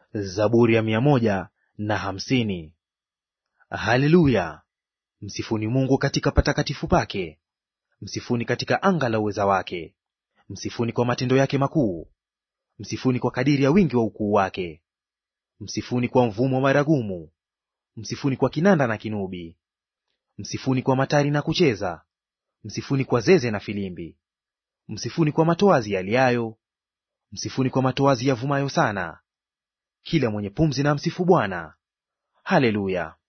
Zaburi ya 150. Haleluya! Msifuni Mungu katika patakatifu pake, msifuni katika anga la uweza wake. Msifuni kwa matendo yake makuu, msifuni kwa kadiri ya wingi wa ukuu wake. Msifuni kwa mvumo wa baragumu, msifuni kwa kinanda na kinubi. Msifuni kwa matari na kucheza, msifuni kwa zeze na filimbi. Msifuni kwa matoazi yaliayo, msifuni kwa matoazi yavumayo sana. Kila mwenye pumzi na msifu Bwana. Haleluya!